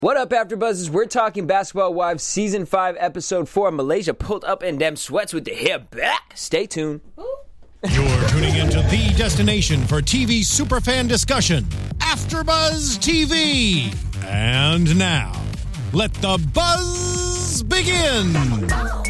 What up, AfterBuzzers? We're talking Basketball Wives Season 5, Episode 4. Malaysia pulled up in them sweats with the hair back. Stay tuned. You're tuning into the destination for TV superfan discussion, AfterBuzz TV. And now, let the buzz begin. I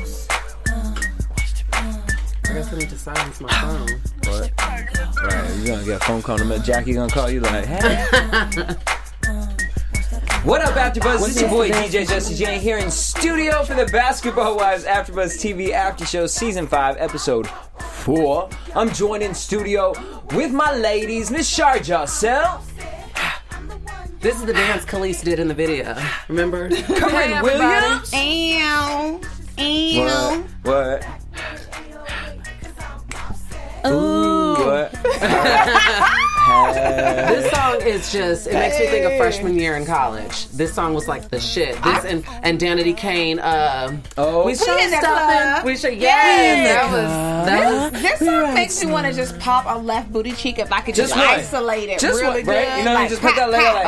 guess I need to silence my phone. What? Right, you're gonna get a phone call in a minute. Jackie gonna call you like, hey. What up, AfterBuzz? This is your boy DJ Jesse J here in studio for the Basketball Wives AfterBuzz TV After Show Season 5, Episode 4. I'm joined in studio with my ladies, Miss Sharjah Self. This is the dance Khalees did in the video. Remember? Corinne Williams. What? Ooh. What? This song is just, it makes me think of freshman year in college. This song was like the shit. This and Danity Kane, we should stop. We should, This song makes me want to just pop a left booty cheek if I could just isolate it really good. Right? You know, like, you just put that leg like,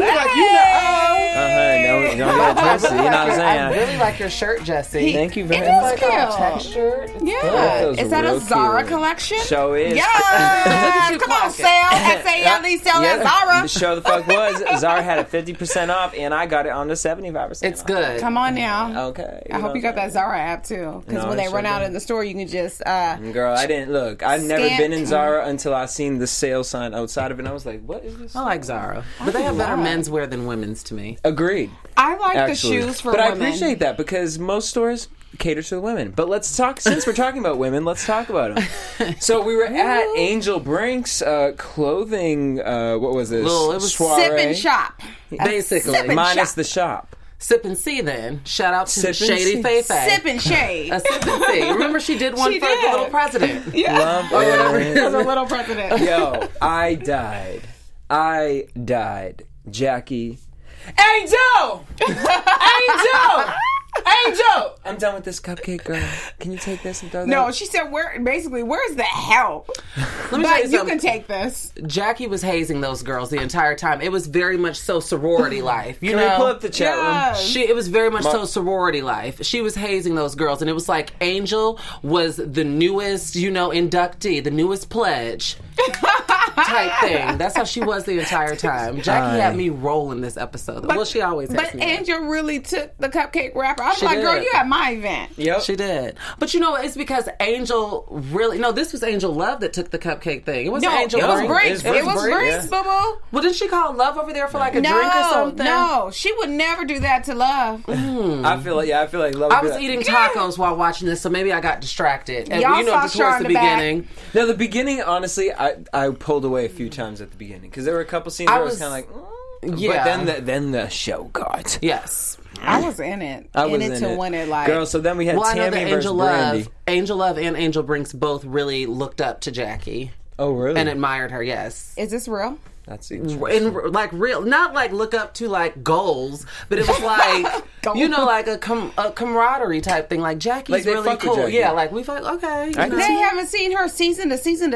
don't get Jesse, you know what I'm saying? I really like your shirt, Jesse. Thank you very It much. is cute. Textured. Yeah. Is that a Zara cute. collection? Show is. Yeah. Come on, sell. S-A-L-E, sell that Zara. The show the fuck was. Zara had a 50% off, and I got it on the 75%. It's good. Come on now. Okay. I hope you got that Zara app too, because when they run out in the store, you can just. Girl, I didn't look. I've never Scan- been in Zara until I seen the sale sign outside of it, and I was like, "What is this?" I like Zara, but they have better menswear than women's to me. Agreed. I like Actually. the shoes for but women. I appreciate that because most stores cater to the women. But let's talk. Since we're talking about women, let's talk about them. So we were at Angel Brink's clothing. What was this? It was soiree. Sip and shop. Basically. Sip and Minus shop. the shop. Sip and See then. Shout out to Sip and Shady See. Faye Faye. Sip and shade. A Sip and See. Remember she did one She for did. the little president. Yeah. Love For it. the little president. Yo, I died. Jackie. Angel! Angel! I'm done with this cupcake, girl. Can you take this and throw that? No, she said, where's the help? Let me tell But you you something. can take this. Jackie was hazing those girls the entire time. It was very much so sorority life. You Can know? we pull up the chat room? Yes. It was very much so sorority life. She was hazing those girls, and it was like Angel was the newest, inductee, the newest pledge type thing. That's how she was the entire time. Jackie had me rolling this episode. Well, she always has But me. Angel really took the cupcake wrapper. I was She like, did. girl, you at my event. Yep. She did. But it's because Angel really... No, this was Angel Love that took the cupcake thing. It wasn't Angel it was Brink. Brinks. It was Brinks, boo-boo. Well, didn't she call Love over there for like a drink or something? No, she would never do that to Love. I feel like love. I was eating tacos while watching this, so maybe I got distracted. And, Y'all saw just Char towards in the the back. beginning. No, the beginning, honestly, I pulled away a few times at the beginning because there were a couple scenes where I was kind of like, Yeah. But then the show got. Yes. I was in it. I was in it to win it. Like, girl. So then we had Well, I know that Tammy versus Brandy. Angel Love and Angel Brinks both really looked up to Jackie Oh, really? and admired her, yes. is this real? That's In like real, not like look up to like goals, but it was like like a camaraderie type thing. Like Jackie's Like they really fuck with cool. Jackie. Yeah, like we felt okay. You know. They haven't seen her season to season.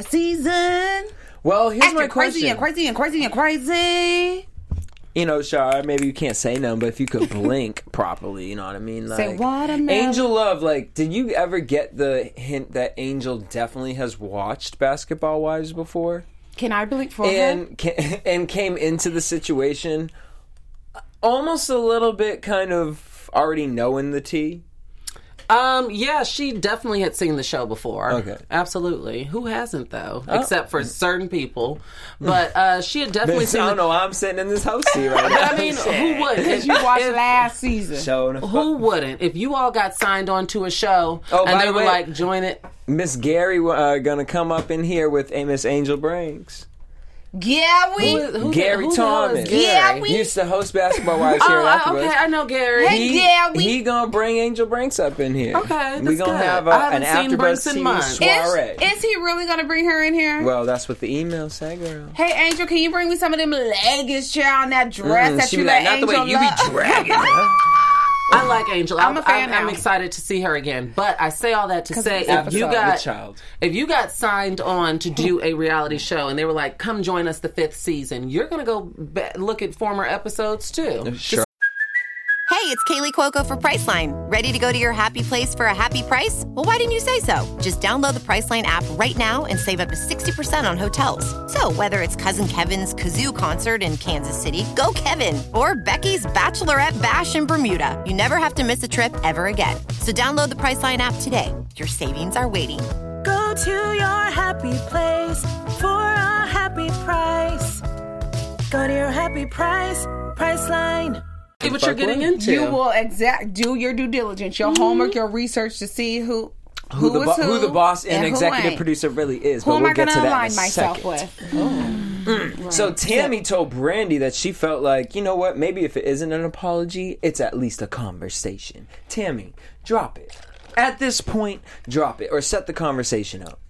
Well, here's my Acting crazy question. and crazy. Shar, maybe you can't say no, but if you could blink properly, you know what I mean? Like, Say watermelon. Angel Love, like, did you ever get the hint that Angel definitely has watched Basketball Wives before? Can I blink for her? And came into the situation almost a little bit kind of already knowing the tea? Yeah, she definitely had seen the show before. Okay. Absolutely. Who hasn't though? Except for certain people. But she had definitely I seen don't know why I'm sitting in this house seat right now. I mean, who wouldn't? Because you watched last season. Showing Who wouldn't? If you all got signed onto a show Oh, by and they the were way- like, join it. Miss Gary gonna come up in here with Miss Angel Brinks. Yeah, we. Gary who the hell is Thomas. Gary? Yeah, we- He used to host Basketball Wives here at AfterBuzz. Okay, I know Gary. Hey, He gonna bring Angel Brinks up in here. Okay, we that's gonna good. have I an haven't seen AfterBuzz Brinks in TV months. soiree. Is he really going to bring her in here? Well, that's what the email said, girl. Hey, Angel, can you bring me some of them leggings, child, and that dress that She you be let like, not the Angel way you be love? dragging her. I like Angel. I'm a fan I'm now. excited to see her again. But I say all that to say, it's if you got signed on to do a reality show and they were like, come join us the 5th season, you're going to go look at former episodes too. Sure. Hey, it's Kaylee Cuoco for Priceline. Ready to go to your happy place for a happy price? Well, why didn't you say so? Just download the Priceline app right now and save up to 60% on hotels. So whether it's Cousin Kevin's Kazoo Concert in Kansas City, go Kevin, or Becky's Bachelorette Bash in Bermuda, you never have to miss a trip ever again. So download the Priceline app today. Your savings are waiting. Go to your happy place for a happy price. Go to your happy price, Priceline. See what you're getting into. You will do your due diligence, your homework, your research to see who the boss and who executive ain't. producer really is. Who but am we'll I get going to to that align in a myself second. with? So Tammy told Brandy that she felt like, you know what, maybe if it isn't an apology, it's at least a conversation. Tammy, drop it. At this point, drop it or set the conversation up.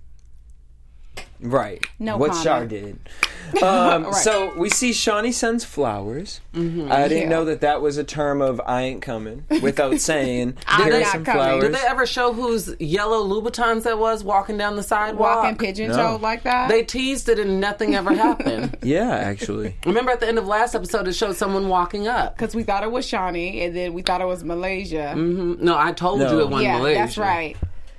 Right. No what comment. Shar did. Right. So we see Shawnee sends flowers. Mm-hmm. I didn't know that was a term of I ain't coming without saying I'm here's not some coming. flowers. Did they ever show whose yellow Louboutins that was walking down the sidewalk? Walking pigeon No. toed like that? They teased it and nothing ever happened. Yeah, actually. Remember at the end of last episode, it showed someone walking up. Because we thought it was Shawnee, and then we thought it was Malaysia. No, I told No. you it wasn't Yeah, Malaysia. that's right.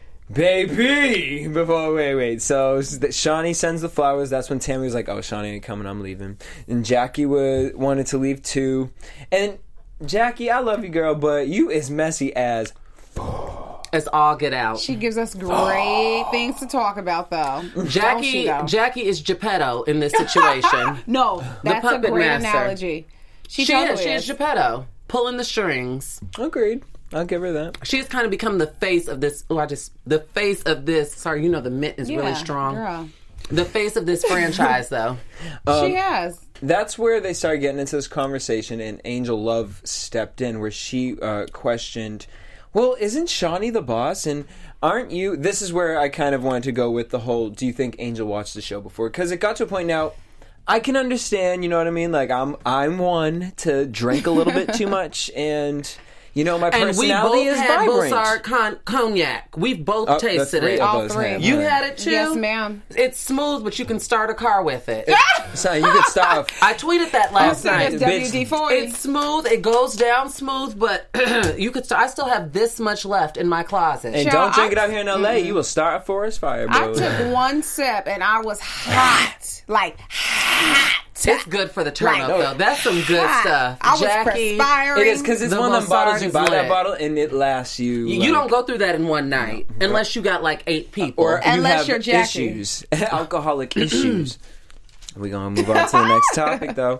Baby! Wait. So Shawnee sends the flowers. That's when Tammy was like, oh, Shawnee ain't coming, I'm leaving. And Jackie wanted to leave too. And Jackie, I love you, girl, but you is messy as It's all get out. She gives us great things to talk about, though. Don't she, though? Jackie is Geppetto in this situation. No, that's a puppet great master. analogy. She She is Geppetto, pulling the strings. Agreed. I'll give her that. She's kind of become the face of this. The face of this. Sorry, the mitt is really strong. Girl. The face of this franchise, though. She has. That's where they started getting into this conversation, and Angel Love stepped in, where she questioned, well, isn't Shawnee the boss? And aren't you? This is where I kind of wanted to go with the whole, do you think Angel watched the show before? Because it got to a point now, I can understand, you know what I mean? Like, I'm one to drink a little bit too much, and... my personality is vibrant. And we both had Bolsard cognac. We've both tasted it. All three. You had it too? Yes, ma'am. It's smooth, but you can start a car with it. So you could stop. I tweeted that last night. It's WD-40. It's smooth. It goes down smooth, but you could. I still have this much left in my closet. And don't drink it out here in LA. You will start a forest fire, I bro. took one sip, and I was hot. Like, hot. It's good for the turn up, though. That's some good stuff. I was Jackie, perspiring. It is, because it's The one of them bottles Bolsard you is buy that lit. bottle and it lasts you. you don't go through that in one night unless you got like 8 people. or you Unless have you're Jackie. issues, alcoholic issues. We're gonna move on to the next topic, though.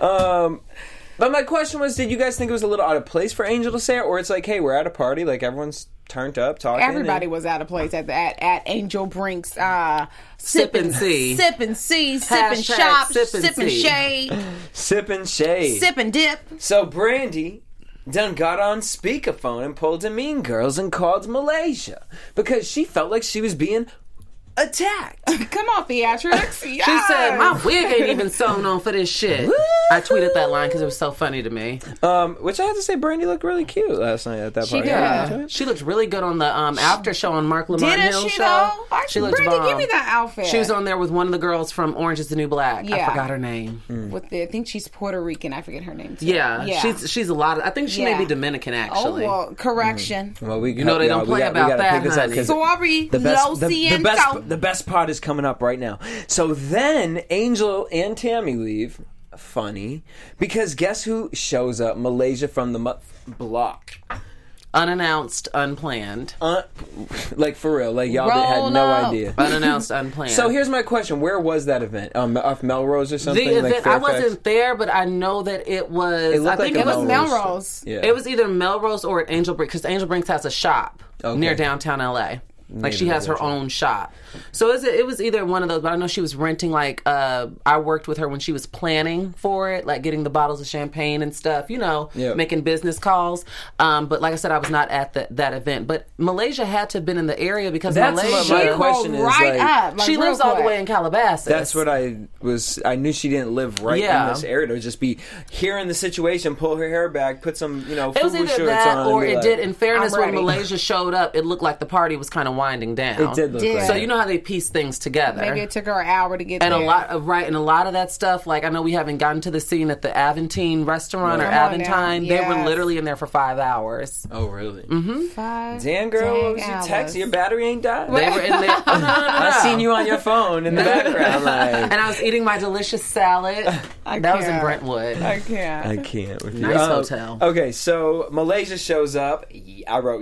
But my question was, did you guys think it was a little out of place for Angel to say it, or it's like, hey, we're at a party, like everyone's turned up, talking. Everybody was out of place at Angel Brink's Sip and see. Sip and see, sip and Hashtag shop, sip and sip and see. shade, sip and shade. sip and dip. So Brandy done got on speakerphone and pulled a Mean Girls and called Malaysia because she felt like she was being attacked. Come on, theatrics. She said, my wig ain't even sewn on for this shit. I tweeted that line because it was so funny to me. Which I have to say, Brandy looked really cute last night at that party. did. She looked really good on the after show on Mark Lamont Didn't Hill she, show. though? She looked Brandy, bomb. give me that outfit. She was on there with one of the girls from Orange is the New Black. I Yeah. forgot her name. I think she's Puerto Rican. I forget her name, too. Yeah. She's a lot of, I think she may Yeah. be Dominican, Oh, actually. well, correction. Well, we You know they don't play about that, honey. Sorry, the Lo best part is coming up right now. So then Angel and Tammy leave. Funny, because guess who shows up? Malaysia from the block. Unannounced, unplanned. Like for real, like y'all had Roll no up. idea. Unannounced, unplanned. So here's my question: where was that event? Off Melrose or something? the like event, I Fairfax? wasn't there, but I know that it was. It looked I think like it a was Melrose. Yeah. It was either Melrose or at Angel Brink's, because Angel Brink's has a shop Okay. near downtown LA. Like she has her own shop. So it was either one of those, but I know she was renting, like, I worked with her when she was planning for it, like getting the bottles of champagne and stuff, making business calls. But like I said, I was not at that event. But Malaysia had to have been in the area because That's Malaysia... what my question is. Like, she lives all the way in Calabasas. That's what I knew she didn't live right in this area. To just be here in the situation, pull her hair back, put some, it was either shorts that on, or it like, did. In fairness, when Malaysia showed up, it looked like the party was kind of winding down. It did look like so you know how they piece things together. Maybe it took her an hour to get there. And a lot of that stuff, like I know we haven't gotten to the scene at the Aventine restaurant or Aventine. Yes. They were literally in there for 5 hours. Oh, really? Mm-hmm. Damn, girl, what was your text? Your battery ain't died? They were in there. No. I seen you on your phone in the background. Like. And I was eating my delicious salad. That was in Brentwood. I can't with you. Nice hotel. Okay, so Malaysia shows up. I wrote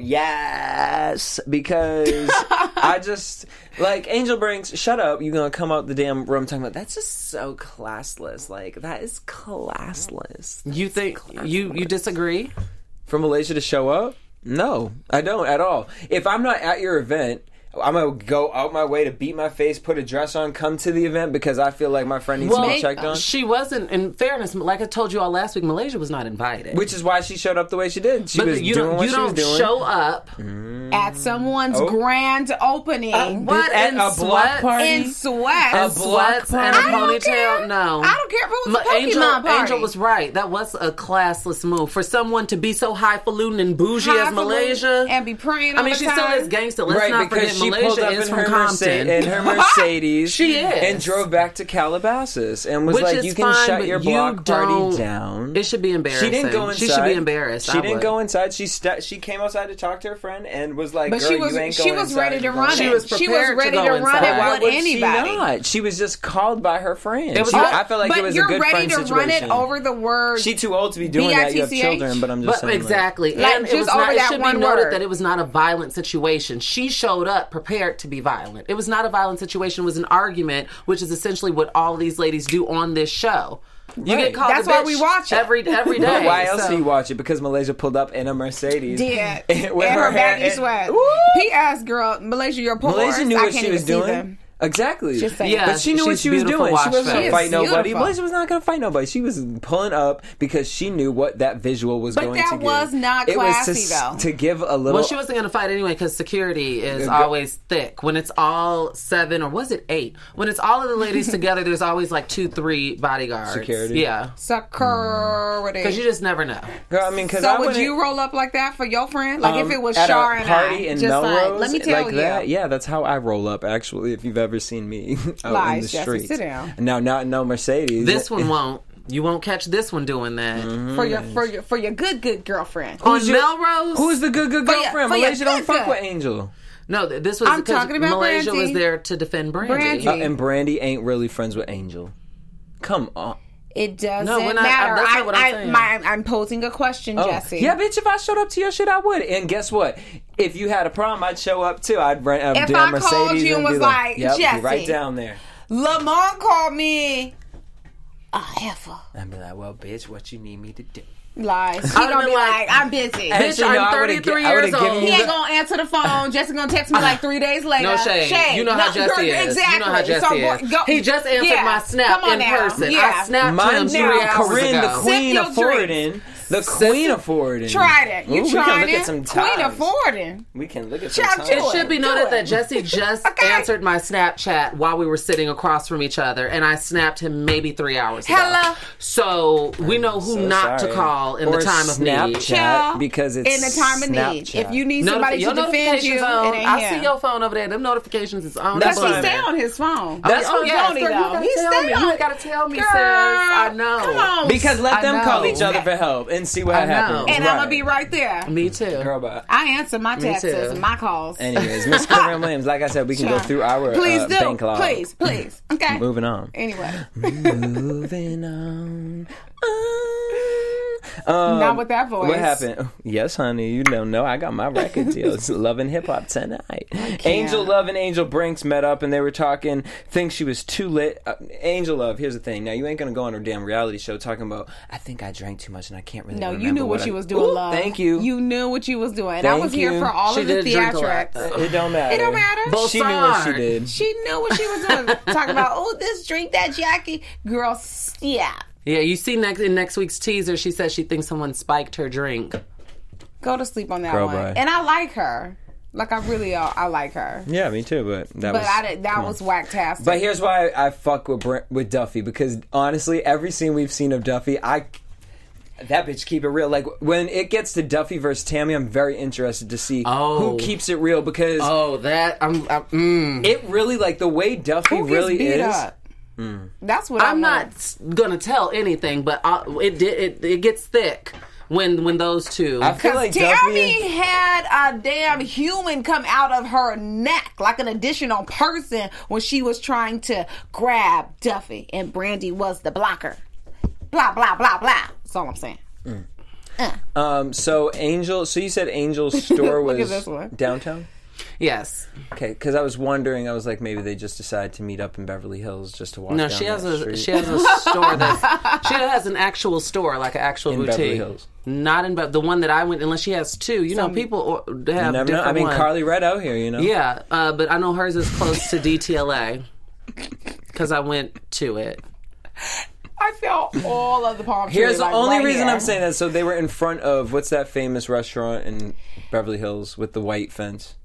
yes because I just like Angel brings. Shut up! You're gonna come out the damn room talking about that's just so classless. Like that is classless. You think you disagree? For Malaysia to show up? No, I don't at all. If I'm not at your event, I'm going to go out my way to beat my face, put a dress on, come to the event because I feel like my friend needs to be checked on. She wasn't, in fairness, like I told you all last week, Malaysia was not invited. Which is why she showed up the way she did. She was doing what she was doing. You don't show up at someone's grand opening. What? At in a block party? In sweats. A sweats and a ponytail? No. I don't care if it was a Pokemon party. Angel was right. That was a classless move. For someone to be so highfalutin and bougie as Malaysia. And be praying all the time. She still is gangster. Let's not forget Malaysia is from Compton. In her Mercedes. She is. And drove back to Calabasas and was like, you can shut your block party down. It should be embarrassing. She didn't go inside. She should be embarrassed. She didn't go inside. She came outside to talk to her friend and was like, girl, you ain't going inside. She was ready to run it. She was ready to run it with anybody. She not? She was just called by her friend. I felt like it was a good friend situation. But you're ready to run it over the word. She's too old to be doing that. You have children, but I'm just saying. Exactly. And it should be noted that it was not a violent situation. She showed up prepared to be violent. It was not a violent situation. It was an argument, which is essentially what all these ladies do on this show. You get called That's why we watch it every day. Why else do you watch it? Because Malaysia pulled up in a Mercedes. Did. With her baggy sweat. P.S. girl, Malaysia, you're poor. Malaysia knew what she was doing. Exactly. Yeah, but she knew what she was doing. She wasn't going to fight nobody. Beautiful. Malaysia was not going to fight nobody. She was pulling up because she knew what that visual was going to give. But that was not classy, though. To give a little... Well, she wasn't going to fight anyway because security is always thick. When it's all 7, or was it 8? When it's all of the ladies together, there's always like 2-3 bodyguards. Security? Yeah. Security. Because you just never know. Girl, I mean, so would you roll up like that for your friend? Like if it was Shar and party I? In just Melrose, like, let me tell you. That? Yeah, that's how I roll up, actually, if you've ever seen me. Lies, in the street. Jesse, sit down. No, not no Mercedes. This one won't. You won't catch this one doing that. For your good girlfriend. On Melrose? Who's the good girlfriend? Malaysia don't fuck with Angel. No, this was I'm talking about Malaysia Brandy. was there to defend Brandy. And Brandy ain't really friends with Angel. Come on. It doesn't matter. That's not what I'm saying. I'm posing a question, Jesse. Yeah, bitch, if I showed up to your shit, I would. And guess what? If you had a problem, I'd show up too. I'd rent a damn Mercedes. If I called you and was like, yep, Jesse, right down there. Lamont called me a heifer. I'd be like, well, bitch, what you need me to do? Lies. She gonna be like, I'm busy. Bitch, I'm 33 years old. He ain't gonna answer the phone. Jesse gonna text me like 3 days later. No shade. You know how Jesse is. Exactly. You know how Jesse is. He just answered my snap in person. Yeah. I snapped him 3 hours Corinne, ago. the queen of forwarding. The queen of forwarding. Tried it. You tried it. We can look at some times. Queen of forwarding. We can look at some times. It should be noted that Jesse just answered my Snapchat while we were sitting across from each other, and I snapped him maybe 3 hours ago. Hello. So we know who not to call in the time of need. Snapchat, because it's in the time of need. If you need somebody to defend you, I see your phone over there. Them notifications is on. That's why he stay on his phone. That's what He stay on. You gotta tell me, sis. I know. Come on. Because let them call each other for help and see what happens. And I'm gonna be right there. Me too. Girl, bye. I answer my texts and my calls. Anyways, Miss Corinne Williams, like I said, we can go through our bank log. Please. Okay. Moving on. Anyway. Moving on. Not with that voice. What happened? Yes, honey. You don't know. I got my record deals. Love and Hip Hop tonight. Angel Love and Angel Brinks met up and they were talking. Think she was too lit. Angel Love, here's the thing. Now, you ain't going to go on her damn reality show talking about, I think I drank too much and I can't really remember. No, you knew what you was doing, Love. Thank you. You knew what you was doing. And I was here for all of the theatrics. It don't matter. It don't matter. She knew what she did. She knew what she was doing. Talking about, oh, this drink, that Jackie. Girl, yeah. Yeah, you see in next week's teaser, she says she thinks someone spiked her drink. Go to sleep on that Girl, one. bye. And I like her. Like, I like her. Yeah, me too, but that was whack-tastic. But here's why I fuck with Duffy, because honestly, every scene we've seen of Duffy, that bitch keep it real. Like, when it gets to Duffy versus Tammy, I'm very interested to see who keeps it real, because it really, like, the way Duffy really is. Up? That's what I'm not gonna tell anything, but it gets thick when those two. I feel like Tammy had a damn human come out of her neck, like an additional person, when she was trying to grab Duffy, and Brandy was the blocker. Blah blah blah blah. That's all I'm saying. So you said Angel's store was downtown? Yes. Okay, because I was wondering, I was like, maybe they just decided to meet up in Beverly Hills just to walk down she has street. she has a store she has an actual store, like an actual in boutique. Beverly Hills. Not in the one that I went, unless she has two. You know, people have different know. I mean, ones. Carly Red out here, you know. Yeah, but I know hers is close to DTLA because I went to it. I felt all of the palm trees. Here's the only reason here. I'm saying that. So they were in front of, what's that famous restaurant in Beverly Hills with the white fence?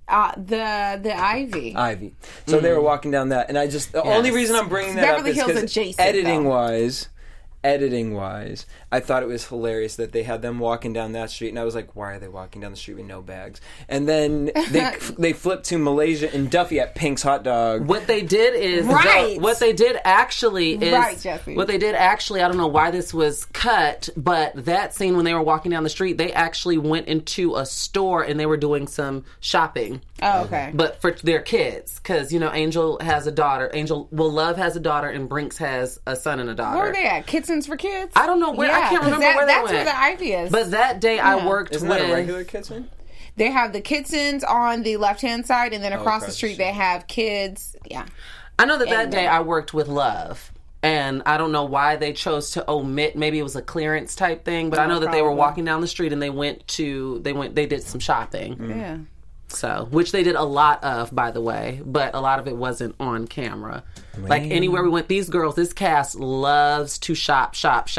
The Ivy. Ivy. So they were walking down that, and the only reason I'm bringing that Beverly up is Hills because adjacent, editing wise, I thought it was hilarious that they had them walking down that street, and I was like, why are they walking down the street with no bags? And then they flipped to Malaysia and Duffy at Pink's Hot Dog. What they did is what they did actually is Jesse. What they did actually, I don't know why this was cut, but that scene when they were walking down the street, they actually went into a store and they were doing some shopping. Oh, okay. But for their kids, because Angel has a daughter. Love has a daughter, and Brinks has a son and a daughter. Where are they at? Kitsons for Kids? I don't know where. I can't remember where they went. That's where the Ivy is. But that day I worked Isn't with... that a regular kitchen? They have the Kitsons on the left-hand side, and then across the street they have Kids. Yeah. I know that day I worked with Love. And I don't know why they chose to omit. Maybe it was a clearance type thing. But I know that they were walking down the street and they did some shopping. Yeah. So, which they did a lot of, by the way, but a lot of it wasn't on camera. Man. Like anywhere we went, this cast loves to shop. They love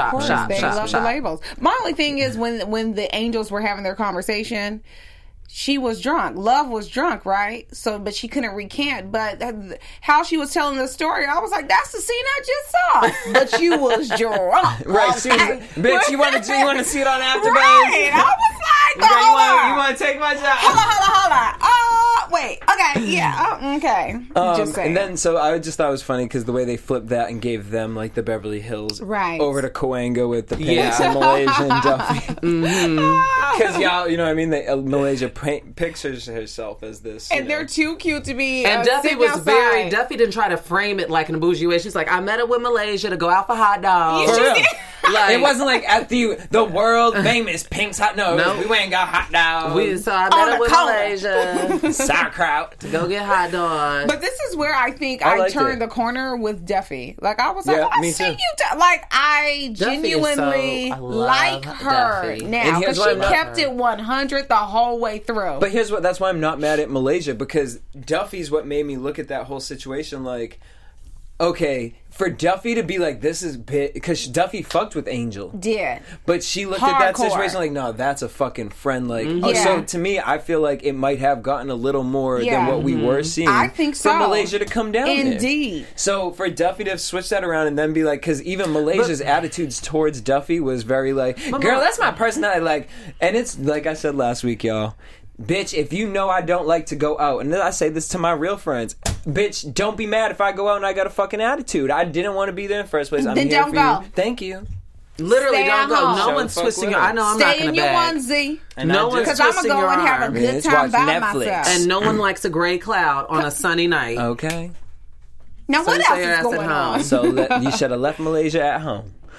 the labels. My only thing is when the Angels were having their conversation, she was drunk. Love was drunk, right? So, but she couldn't recant. But how she was telling the story, I was like, "That's the scene I just saw." But you was drunk, right? Bitch, you want to see it on AfterBuzz? Right? I was like, you want to take my job? Hold on. Wait. Okay. Yeah. Okay. Just saying. And then, so I just thought it was funny because the way they flipped that and gave them like the Beverly Hills over to Coanga with the Pinks and Malaysia and Duffy. Because y'all, you know what I mean? Malaysia pictures herself as this, and they're too cute to be. And Duffy was outside. Duffy didn't try to frame it like in a bougie way. She's like, I met her with Malaysia to go out for hot dogs. For real. Like, it wasn't like at the world famous Pink's Hot. No, we went and got hot dogs. So I met her with Malaysia. Sauerkraut to go get hot dogs. But this is where I think I turned the corner with Duffy. Like I was like, I see you. Like I genuinely like her now because she kept it 100 the whole way through. But that's why I'm not mad at Malaysia, because Duffy's what made me look at that whole situation like, okay, for Duffy to be like, this is bit, because Duffy fucked with Angel. Yeah. But she looked at that situation like, no, that's a fucking friend. Like, so to me, I feel like it might have gotten a little more than what we were seeing. I think so. For Malaysia to come down Indeed. there. So for Duffy to switch that around and then be like, because even Malaysia's attitudes towards Duffy was very like, girl, that's my personality. Like, and it's like I said last week, y'all. Bitch, if you know I don't like to go out, and then I say this to my real friends, bitch, don't be mad if I go out and I got a fucking attitude. I didn't want to be there in the first place. Then don't go. Thank you. Literally, don't go. No one's twisting your. I know I'm not going to bag. Stay in your onesie. No one's because I'm gonna go and have a good time by myself. And no one likes a gray cloud on a sunny night. Okay. Now what else is going on? So you should have left Malaysia at home.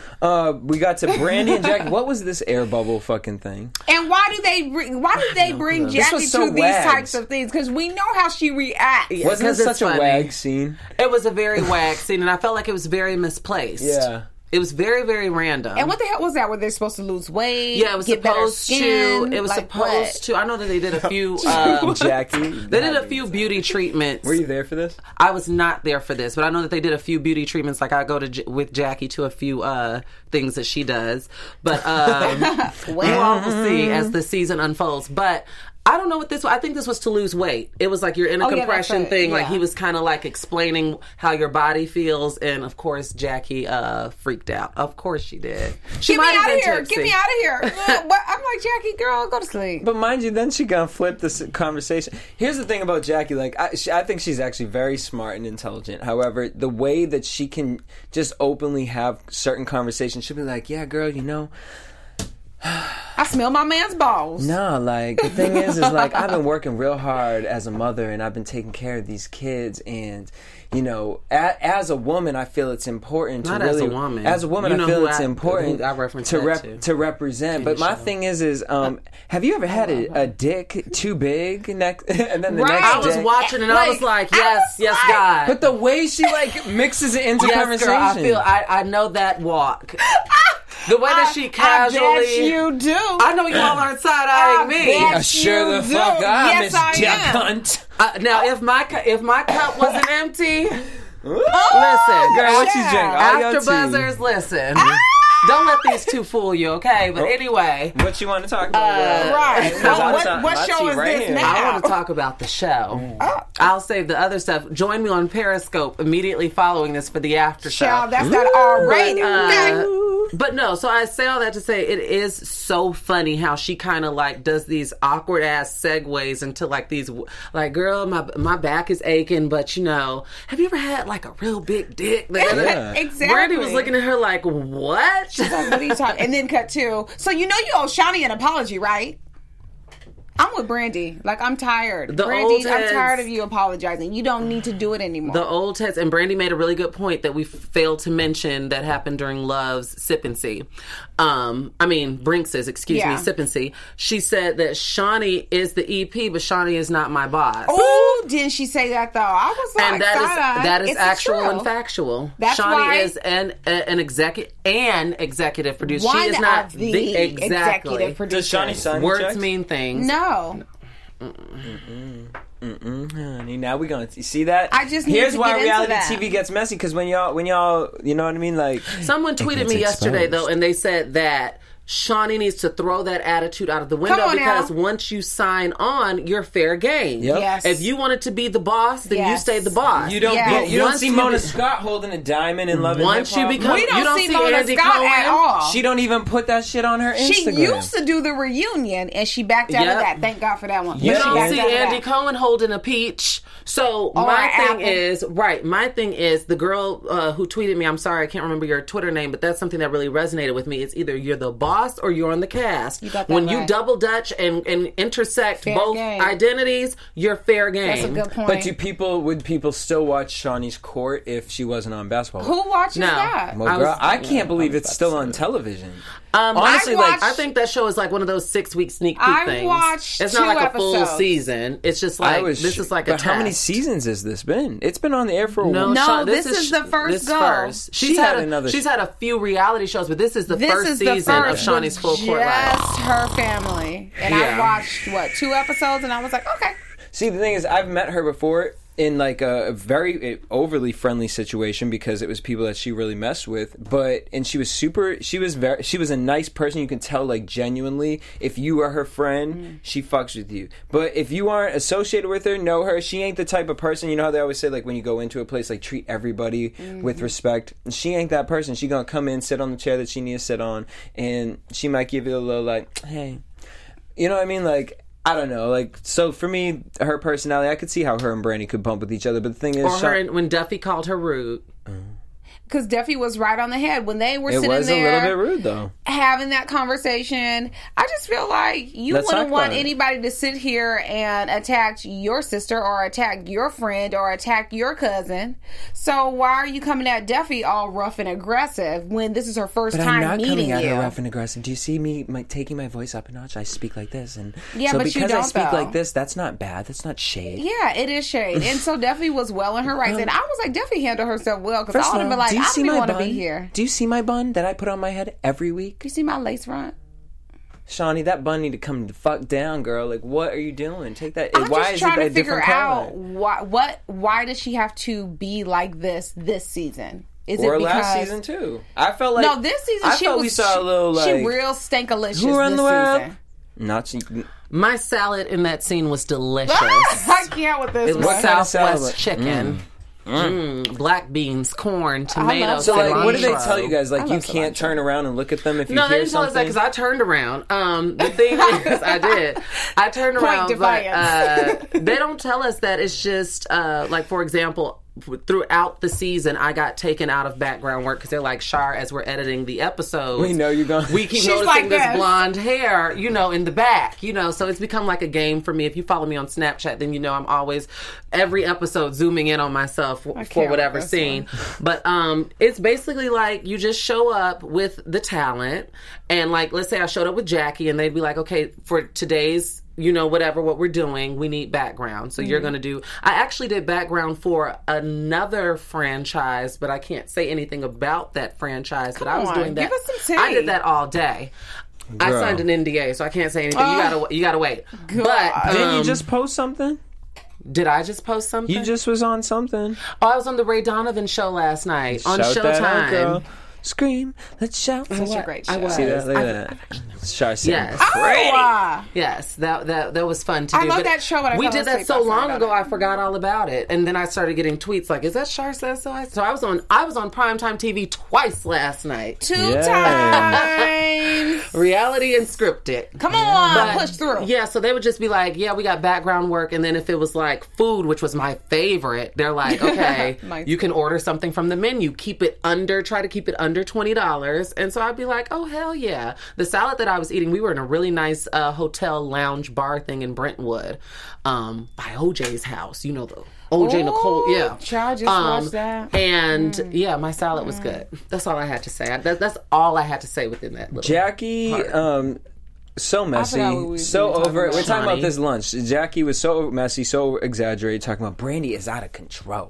We got to Brandy and Jackie. What was this air bubble fucking thing? And why do they bring Jackie so to these wags. types of things? Because we know how she reacts. Wasn't it such a funny. wag scene? It was a very wag scene, and I felt like it was very misplaced. Yeah. It was very, very random. And what the hell was that? Were they supposed to lose weight? Yeah, it was get better supposed skin? to. It was Like supposed what? to. I know that they did a few. Jackie. They did a few beauty treatments. Were you there for this? I was not there for this, but I know that they did a few beauty treatments. Like I go to with Jackie to a few things that she does, but you all will see as the season unfolds. But I don't know what this was. I think this was to lose weight. It was like you're in a compression thing. Like he was kind of like explaining how your body feels, and of course Jackie freaked out. Of course she did. Get me out of here! Get me out of here! But I'm like, Jackie, girl, go to sleep. But mind you, then she gonna flip this conversation. Here's the thing about Jackie. Like, I think she's actually very smart and intelligent. However, the way that she can just openly have certain conversations, she'll be like, "Yeah, girl, you know." I smell my man's balls. No, like the thing is like I've been working real hard as a mother, and I've been taking care of these kids, and you know, as a woman, I feel it's important to Not really. as a woman. As a woman, You know I feel who it's important I reference to that to represent. But my thing is, have you ever had a dick too big and then the next I was day? watching and I was like, yes, God. But the way she like mixes it into conversation, girl, I know that walk. The way that she casually. I bet you do. I know you all aren't side-eyeing me. Yeah, sure the fuck I Miss I Dick am. Hunt. Now, if my cup wasn't empty, listen, Girl, what you drink? All your after tea. buzzers, listen. Don't let these two fool you, okay? But anyway, What you want to talk about? Right. Well, What show is this now? I want to talk about the show. I'll save the other stuff. Join me on Periscope immediately following this for the after show. Child, that's that R-rated. But no, so I say all that to say it is so funny how she kind of like does these awkward ass segues into like these, like, girl, my back is aching, but you know, have you ever had like a real big dick? Yeah. Exactly. Brandy was looking at her like, what? She's like, what are you talking? And then cut to, so you know you owe Shawnee an apology, right? I'm with Brandy. Like, I'm tired. The Brandy, old I'm heads- tired of you apologizing. You don't need to do it anymore. The old heads, and Brandy made a really good point that we failed to mention that happened during Love's Sip and See. Brinks's, Sip and See. She said that Shawnee is the EP, but Shawnee is not my boss. Oh, didn't she say that though? I was like, And that is it's actual true. and factual. That's Shawnee why- is an executive producer. One She is not of the executive producers. Does Shawnee sign Words checks? mean things. No. Honey, now we're gonna see that. I just need here's to why get into reality that. TV gets messy, because when y'all, you know what I mean, like Someone tweeted gets me yesterday exposed. though, and they said that Shawnee needs to throw that attitude out of the window Come on because now. once you sign on, you're fair game. Yep. Yes. If you wanted to be the boss, then you Yes. stay the boss. you don't Yes. you don't Once see you Mona be- Scott holding a diamond in Love and Once you Hip-Hop. become, We don't you don't see see Mona Andy Scott Cohen. at all. She don't even put that shit on her Instagram. She used to do the reunion, and she backed out Yep. of that. Thank God for that one. You Yeah, But she don't backed see out of that. Andy Cohen holding a peach. So Or my an thing apple. is, right, my thing is the girl who tweeted me, I'm sorry, I can't remember your Twitter name, but that's something that really resonated with me. It's either you're the boss or you're on the cast. You got that when you right. double dutch and intersect Fair both game. identities, you're fair game. That's a good point. But would people still watch Shawnee's Court if she wasn't on Basketball? Who watches No. that? Well, girl, I can't believe it's still on television. Honestly, I've like watched- I think that show is like one of those 6-week sneak peek I've things. watched It's not 2 like a full episodes. season. It's just like this is like a But how many test. seasons has this been? It's been on the air for a No, while. No, this is the first this go. First. She She's had had another- She's had a few reality shows, but this is the This first is the season first of Shawnee's with Full Court Life. just her family, and Yeah. I watched 2 episodes, and I was like, okay. See, the thing is, I've met her before in like a very overly friendly situation because it was people that she really messed with. And she was she was a nice person. You can tell, like, genuinely, if you are her friend, she fucks with you. But if you aren't associated with her, know her, she ain't the type of person. You know how they always say, like, when you go into a place, like, treat everybody with respect. She ain't that person. She gonna come in, sit on the chair that she needs to sit on, and she might give you a little, like, hey, you know what I mean, like. I don't know, like, so for me, her personality, I could see how her and Brandy could bump with each other, but the thing is... Or when Duffy called her rude. because Duffy was right on the head when they were sitting there. It was a little bit rude, though. Having that conversation. I just feel like you wouldn't want anybody to sit here and attack your sister or attack your friend or attack your cousin. So why are you coming at Duffy all rough and aggressive when this is her first time meeting you? I'm not coming at her rough and aggressive. Do you see me taking my voice up a notch? I speak like this, and yeah, so but because you don't, I speak though. like this, that's not bad. That's not shade. Yeah, it is shade. And so Duffy was well in her rights, and I was like, Duffy handled herself well because I would have been like, I don't even want to be here. Do you see my bun that I put on my head every week? You see my lace front? Shawnee, that bun need to come the fuck down, girl. Like, what are you doing? Take that. I'm just trying to figure out why does she have to be like this season? Is or it because last season too? I felt like no, this season we saw a little like she real stankalicious who run this the world? season. Not she. My salad in that scene was delicious. I can't with this. It was one. Southwest chicken. Black beans, corn, tomatoes. So, like, what do they cilantro. tell you guys? Like, you can't turn around and look at them if you No, hear they didn't tell us that something? because I turned around. The thing is, I did. I turned around, but they don't tell us that. It's just, like, for example, throughout the season, I got taken out of background work because they're like, Shar, as we're editing the episodes, We know you're going. we keep noticing like this this. blonde hair, in the back, so it's become like a game for me. If you follow me on Snapchat, then I'm always every episode zooming in on myself for whatever scene. But it's basically like you just show up with the talent, and like let's say I showed up with Jackie, and they'd be like, okay, for today's whatever what we're doing, we need background. So you're going to do... I actually did background for another franchise, but I can't say anything about that franchise. But I was doing that. Give us some tea. I did that all day. I signed an NDA, so I can't say anything. You gotta wait. God. But Didn't you just post something? did I just post something? You just was on something. Oh, I was on the Ray Donovan show last night on Shout that out, girl. Showtime. Scream, let's shout. Such a great show. I was. See that? Look at that. Shar singing. Yes. Yes, that was fun to do. I love But that show, but I we fell did that asleep so last long night ago, on it. I forgot all about it, and then I started getting tweets like, "Is that Shar says so?" So I was on primetime TV twice last night. 2 times. Reality and scripted. Come on, But, push through. Yeah, so they would just be like, "Yeah, we got background work," and then if it was like food, which was my favorite, they're like, "Okay, Nice. you can order something from the menu. Try to keep it under $20." And so I'd be like, "Oh hell yeah!" The salad that I was eating, we were in a really nice hotel lounge bar thing in Brentwood, by OJ's house. The OJ Nicole, yeah. Child, just watched that. And yeah, my salad was good. That's all I had to say. That's all I had to say within that little Jackie, so forgot what messy, we so were talking over. about. We're talking about Shawnee. this lunch. Jackie was so messy, so exaggerated, talking about Brandy is out of control.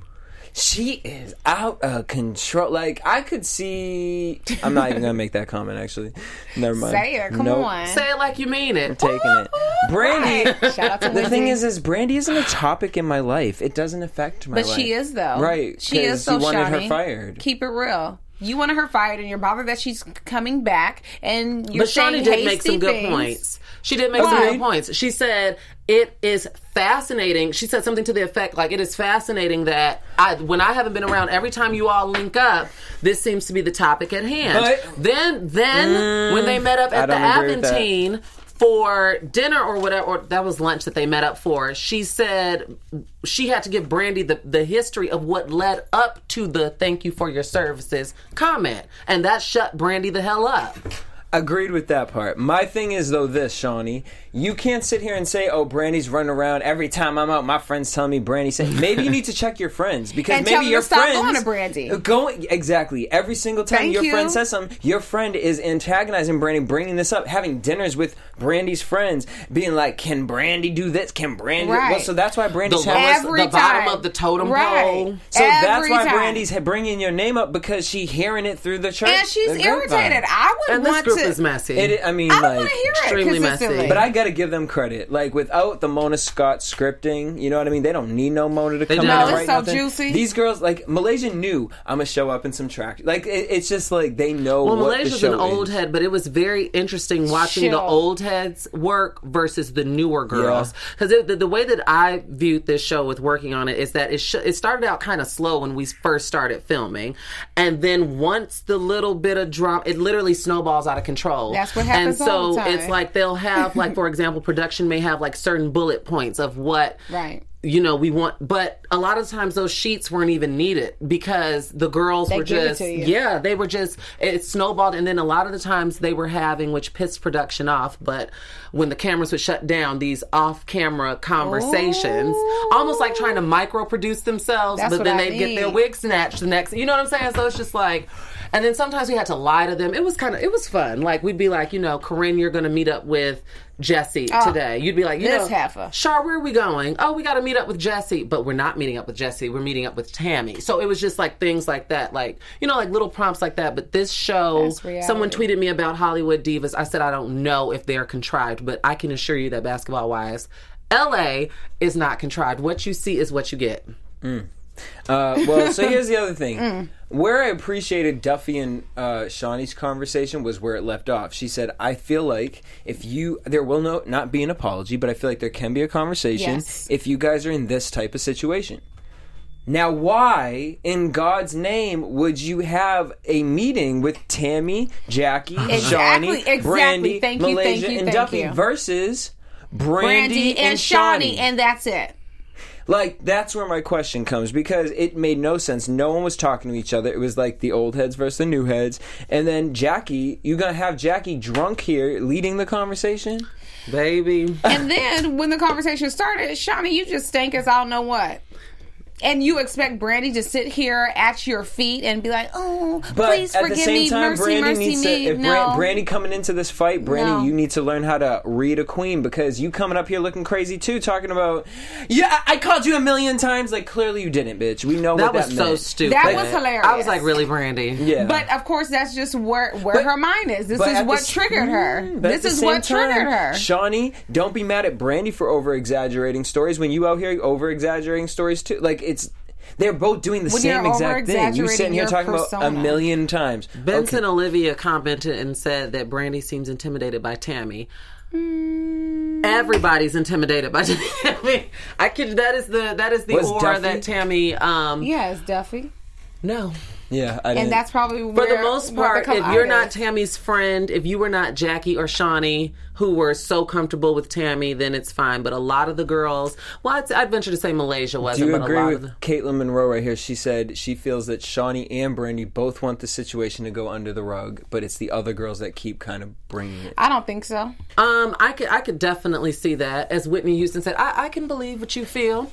She is out of control. Like, I could see... I'm not even going to make that comment, actually. Never mind. Say it. Come Nope. on. Say it like you mean it. Taking it. Brandy... Shout out to The thing Lindsay. is Brandy isn't a topic in my life. It doesn't affect my life. But she is, though. Right. She is, 'cause so you wanted Shawnee. her fired. Keep it real. You wanted her fired, and you're bothered that she's coming back, and you're But Shawnee saying did make some hasty good things. points. She did make some good points. She said it is fascinating. She said something to the effect like, it is fascinating that when I haven't been around, every time you all link up, this seems to be the topic at hand. But- then when they met up at the don't agree with that. Aventine for dinner or whatever, or that was lunch that they met up for, she said she had to give Brandy the history of what led up to the "thank you for your services" comment, and that shut Brandy the hell up. Agreed with that part. My thing is, though, this, Shawnee. You can't sit here and say, oh, Brandy's running around. Every time I'm out, my friends tell me Brandy said. Maybe you need to check your friends. Because And maybe tell them your to stop friends... going to Brandy. Exactly. Every single time Thank your you. friend says something, your friend is antagonizing Brandy, bringing this up, having dinners with Brandy's friends, being like, can Brandy do this? Can Brandy... Right. Well, so that's why The Brandy's lowest, Every the bottom time. of the totem Right. pole. So that's Every why time. Brandy's bringing your name up, because she's hearing it through the church. And she's the grapevine. irritated. I would And this want group to... is messy. I mean, I don't like... want to hear it extremely messy. consistently. But I gotta give them credit. Like, without the Mona Scott scripting, you know what I mean? They don't need no Mona to come don't. in No, and it's write so nothing. juicy. These girls, like, Malaysia knew I'm gonna show up in some track. Like, it's just like they know Well, what the Malaysia's show an old is. head, but it was very interesting watching the Chill. old heads work versus the newer girls. Because the way that I viewed this show with working on it is that it started out kind of slow when we first started filming. And then once the little bit of drama, it literally snowballs out of control. That's what happens And so all the time. it's like they'll have, like, for example, production may have, like, certain bullet points of what... Right. you know, but a lot of times those sheets weren't even needed because the girls were just, it snowballed. And then a lot of the times they were having, which pissed production off, but when the cameras would shut down, these off-camera conversations, almost like trying to micro-produce themselves, but then they'd get their wig snatched the next, you know what I'm saying? So it's just like, and then sometimes we had to lie to them. It was fun. Like, we'd be like, you know, Corinne, you're going to meet up with Jesse today. You'd be like, you know, Char, where are we going? Oh, we got to meet up with Jesse. But we're not meeting up with Jesse. We're meeting up with Tammy. So it was just like things like that. Like, you know, like little prompts like that. But this show, someone tweeted me about Hollywood Divas. I said, I don't know if they're contrived, but I can assure you that basketball-wise, LA is not contrived. What you see is what you get. Well, so here's the other thing. Where I appreciated Duffy and Shawnee's conversation was where it left off. She said, I feel like there will not be an apology, but I feel like there can be a conversation if you guys are in this type of situation. Now, why, in God's name, would you have a meeting with Tammy, Jackie, Shawnee, Brandy, Malaysia, and Duffy versus Brandy and Shawnee? And that's it. Like, that's where my question comes, because it made no sense. No one was talking to each other. It was like the old heads versus the new heads. And then Jackie, you gonna have Jackie drunk here leading the conversation? Baby. And then when the conversation started, Shawnee, you just stank as I don't know what. And you expect Brandy to sit here at your feet and be like, "Oh, please forgive me, mercy me." If Brandy coming into this fight, Brandy, you need to learn how to read a queen, because you coming up here looking crazy too, talking about, I called you 1,000,000 times. Like, clearly you didn't, bitch. We know what that meant. That was so stupid. That was hilarious. I was like, really, Brandy? Yeah. But of course, that's just where her mind is. This is what triggered her. This is what triggered her. Shawnee, don't be mad at Brandy for over exaggerating stories when you out here over exaggerating stories too. Like, they're both doing the same exact thing. You sitting here talking about 1,000,000 times. Benson Olivia commented and said that Brandy seems intimidated by Tammy. Everybody's intimidated by Tammy. That is the aura Duffy? that Tammy. It's Duffy. No. Yeah, I didn't. And that's probably for the most part. If you're not Tammy's friend, if you were not Jackie or Shawnee, who were so comfortable with Tammy, then it's fine. But a lot of the girls, I'd venture to say Malaysia wasn't. Do you agree with Caitlin Monroe right here? She said she feels that Shawnee and Brandy both want the situation to go under the rug, but it's the other girls that keep kind of bringing it. I don't think so. I could definitely see that. As Whitney Houston said, I can believe what you feel.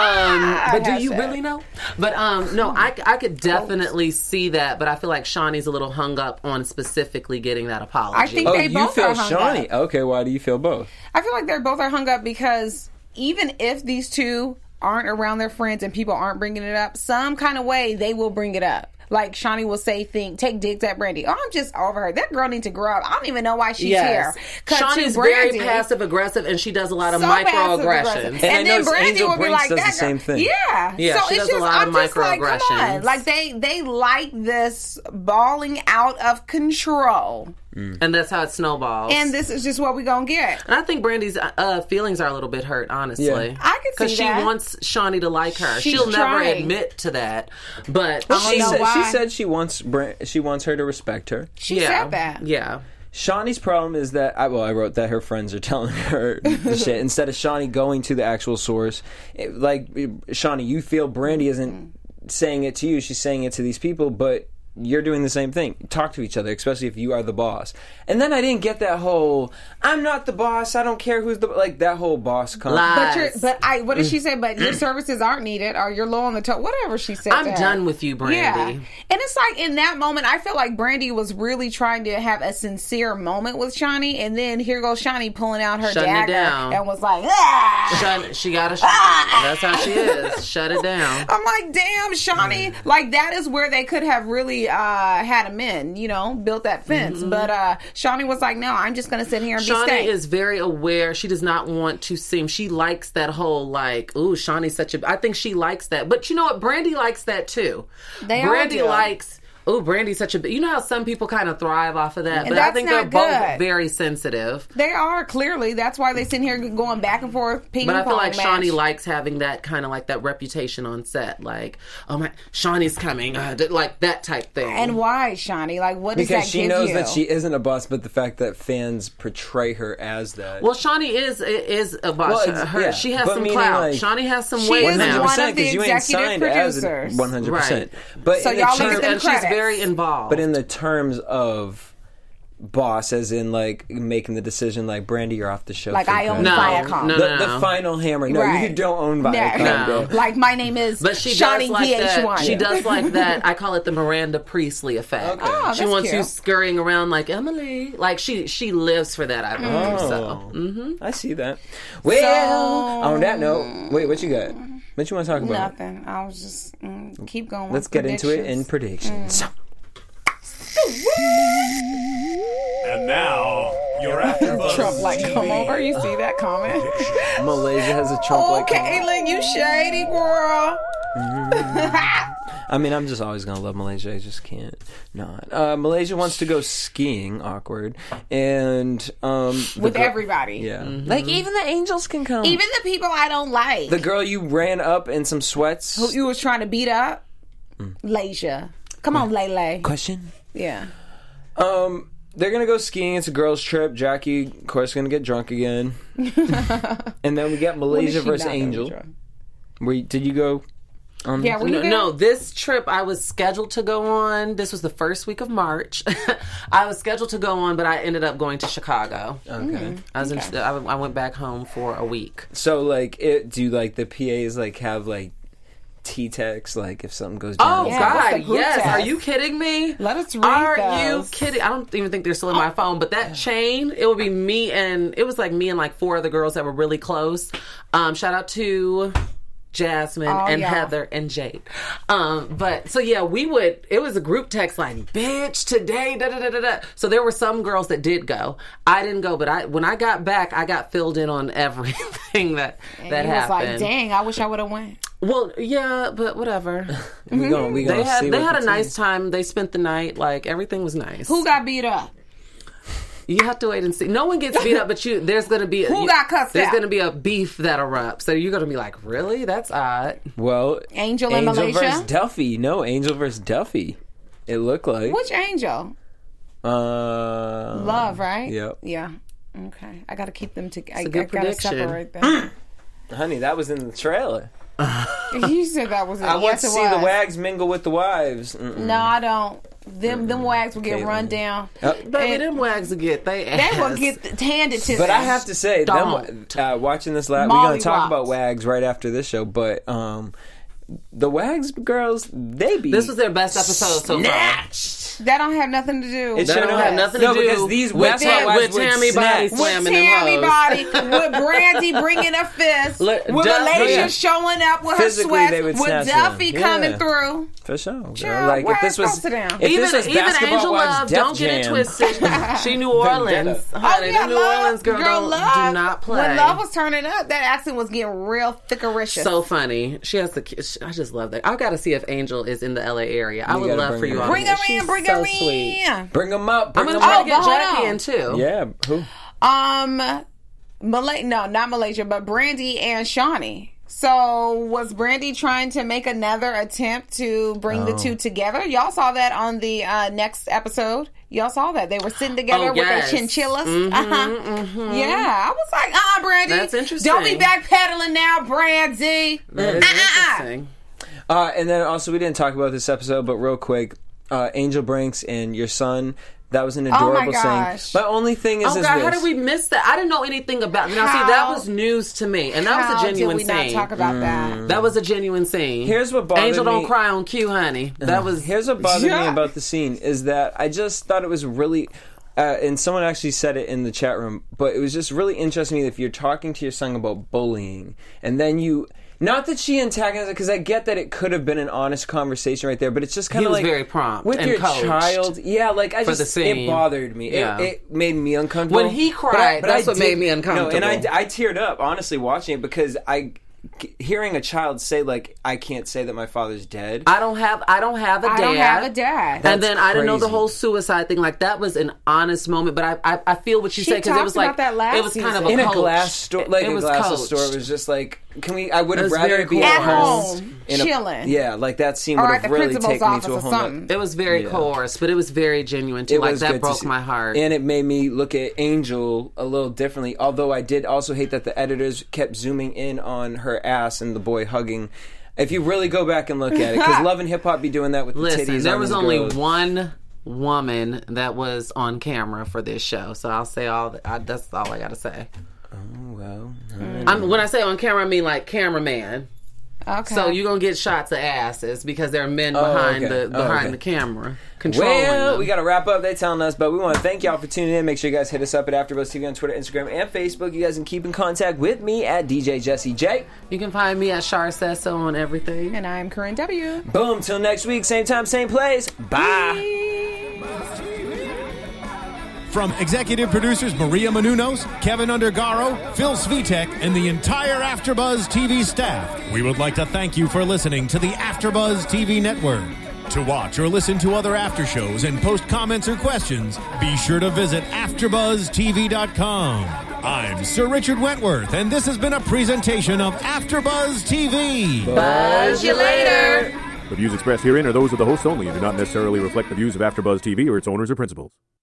But do you really know? But no, I could definitely see that. But I feel like Shawnee's a little hung up on specifically getting that apology. I think they both are hung Shawnee. up. Okay, why do you feel both? I feel like they're both are hung up because even if these two aren't around their friends and people aren't bringing it up, some kind of way they will bring it up. Like Shawnee will say, take digs at Brandy. Oh, I'm just over her. That girl needs to grow up. I don't even know why she's here. Shawnee's very passive aggressive, and she does a lot of microaggressions. And then Brandy will be like, "That the same thing." Yeah, so she does a lot of microaggressions. Like they like this balling out of control. And that's how it snowballs. And this is just what we're going to get. And I think Brandy's feelings are a little bit hurt, honestly. Yeah. I can see that. Because she wants Shawnee to like her. She'll never admit to that. But she said she wants her to respect her. She said that. Yeah. Shawnee's problem is that, I wrote that her friends are telling her the shit instead of Shawnee going to the actual source. Like, Shawnee, you feel Brandy isn't saying it to you. She's saying it to these people, but you're doing the same thing. Talk to each other, especially if you are the boss. And then I didn't get that whole, I'm not the boss, I don't care who's the, like, that whole boss comment. What did she say? But your services aren't needed, or you're low on the toe, whatever she said. I'm done with you, Brandy. Yeah. And it's like, in that moment, I feel like Brandy was really trying to have a sincere moment with Shawnee, and then here goes Shawnee pulling out her dagger and was like, she got that's how she is. Shut it down. I'm like, damn, Shawnee. Like, that is where they could have really had him in, built that fence. Mm-hmm. But Shawnee was like, no, I'm just going to sit here and be stank. Shawnee is very aware. She does not want to seem, she likes that whole like, ooh, Shawnee's such a, I think she likes that. But you know what? Brandy likes that too. Brandy likes oh, Brandy's such a... You know how some people kind of thrive off of that? And but that's I think not they're both good. very sensitive. They are, clearly. That's why they sit here going back and forth, ping But I feel pong like match. Shawnee likes having that kind of like that reputation on set. Like, oh my, Shawnee's coming. Like that type thing. And why, Shawnee? Like, what does Because that she give knows you? that she isn't a boss, but the fact that fans portray her as that. Well, Shawnee is a boss. Well, She has but some meaning, clout. like, Shawnee has some She weight is now. one of the 'cause you ain't executive signed as producers. 100%. Right. But So in the y'all look terms- at them And she's credits. very involved. But in the terms of boss, as in like making the decision, like Brandy, you're off the show. Like, for I own good. Viacom. No. The final hammer. No, Right. you don't own Viacom. No. bro. Like, my name is But she Shawnee does like VH1. that. She does like that. I call it the Miranda Priestley effect. Okay. Oh, she that's wants you cute. scurrying around like Emily. Like she lives for that. I believe. So I see that. Well, on that note, wait, what you got? What you want to talk about? Nothing. I was just keep going. Let's with get into it in predictions. predictions. And now, you're AfterBuzz Trump, like, TV. come over. You see that comment? Malaysia has a Trump Oh, like. Caitlin, you shady girl. I mean, I'm just always gonna love Malaysia. I just can't not. Malaysia wants to go skiing. Awkward. And With everybody. Yeah, like even the angels can come. Even the people I don't like. the girl you ran up in some sweats. who you was trying to beat up. Lasia. Come on, Lele. Question. Yeah. They're gonna go skiing. It's a girls' trip. Jackie, of course, gonna get drunk again. And then we got Malaysia versus Angel. Did you go? Yeah, were you there? No, this trip I was scheduled to go on. This was the first week of March. I was scheduled to go on, but I ended up going to Chicago. Okay. I went back home for a week. So like, do like the PAs like have like T-text like if something goes down? Oh Yeah, what's the God, group yes. text? Are you kidding me? Let us read Are those. you kidding? I don't even think they're still in my phone. But that chain, it would be me and it was like me and like four other girls that were really close. Shout out to Jasmine and yeah. Heather and Jade. But so yeah, it was a group text like, bitch, today, da da da da da. So there were some girls that did go. I didn't go, but when I got back, I got filled in on everything that And that he was happened. like, dang, I wish I would have went. Well, yeah, but whatever. We gonna They see had what a the nice time. They spent the night. Like everything was nice. Who got beat up? You have to wait and see. No one gets beat up, but there's going to be Who got cussed There's out? going to be a beef that erupts. So you're going to be like, really? That's odd. Well, Angel and Malaysia? versus Duffy. No, Angel versus Duffy. It looked like. Which Angel? Love, right? Yep. Yeah. Okay. I got to keep them together. I a good got to prediction. separate them. Honey, that was in the trailer. You said that was it. I want Yes, to it see the was. wags mingle with the wives. Mm-mm. No, I don't. Them wags will get Caitlin. run down. Baby, And them wags will get they they ass. will get handed to them. But I have to say, Don't. watching this we're Molly going to talk Rock. about wags right after this show, but the wags girls, they be This was their best episode so far. snatched. That don't have nothing to do. It That should've don't have nothing no, to do because these with, basketball wives with would Tammy snatch. Body with slamming them Tammy hoes. Body, with Brandy bringing a fist, Look, with Duffy- Malaysia showing up with Physically, her they sweats, would with snatch Duffy them. coming Yeah. through. For sure. Girl. Child, Like why if this was bust it down? if this was Even basketball Angel wives Love, Def don't get it Jam. twisted. She New Orleans. Honey, yeah, the New Love, Orleans girl Love. do not play. When Love was turning up, that accent was getting real thickericious. So funny. She has I just love that. I've got to see if Angel is in the LA area. I would gotta love bring for you her all. in. bring to her meet. in, She's bring so her sweet. in. Bring them up. I'm Bring gonna them try up. to get but hold Jackie on. in too. Yeah. Who? No, not Malaysia, but Brandy and Shawnee. So was Brandy trying to make another attempt to bring the two together? Y'all saw that on the next episode. Y'all saw that they were sitting together with yes. their chinchillas. Yeah, I was like, Brandy, That's interesting. don't be backpedaling now, Brandy. That is interesting. And then also we didn't talk about this episode, but real quick, Angel Brinks and your son. That was an adorable gosh. thing. My only thing is, Oh is God, this. how did we miss that? I didn't know anything about it. Now, see, that was news to me, and that was How a genuine did we scene. not talk about that? That was a genuine scene. Here's what bothered Angel me. don't cry on cue, honey. That was Here's what bothered me Yeah. about the scene is that I just thought it was really, and someone actually said it in the chat room, but it was just really interesting if you're talking to your son about bullying, and then you. Not that she antagonized it, because I get that it could have been an honest conversation right there, but it's just kind He of was like very prompt with and your coached child. Yeah, like I for the just scene. it bothered me. Yeah. It made me uncomfortable. When he cried, that's what made me uncomfortable. No, and I teared up honestly watching it because I hearing a child say like, "I can't say that my father's dead." I don't have a dad. I don't have a dad. And then I didn't know the crazy. whole suicide thing. Like that was an honest moment. But I feel what you She said because it was talked like about that last it was kind of season. a in a coach. glass store, like It a was glass coached. store, it was just like, can we? I would have was rather very it be cool. at At home, home, in a- chilling. Yeah, like that scene Or would at have the really principal's taken me office to a or whole something. It was very coerced, but it was very genuine too. It Like was that good to broke see. my heart. And it made me look at Angel a little differently. Although I did also hate that the editors kept zooming in on her ass and the boy hugging. If you really go back and look at it, because Love and Hip Hop be doing that with the Listen, titties. there on was these only girls. one woman that was on camera for this show, so I'll say that's all I got to say. Oh, well, When I say on camera, I mean like cameraman. Okay. So you're gonna get shots of asses because there are men behind okay. the the camera controlling well, them. we got to wrap up. They're telling us, but we want to thank y'all for tuning in. Make sure you guys hit us up at AfterBuzz TV on Twitter, Instagram, and Facebook. You guys can keep in contact with me at DJ Jesse J. You can find me at Char Says So on everything. And I'm Corinne W. Boom. Till next week, same time, same place. Bye. From executive producers Maria Menounos, Kevin Undergaro, Phil Svitek, and the entire AfterBuzz TV staff, we would like to thank you for listening to the AfterBuzz TV network. To watch or listen to other after shows and post comments or questions, be sure to visit AfterBuzzTV.com. I'm Sir Richard Wentworth, and this has been a presentation of AfterBuzz TV. Buzz you later. The views expressed herein are those of the hosts only and do not necessarily reflect the views of AfterBuzz TV or its owners or principals.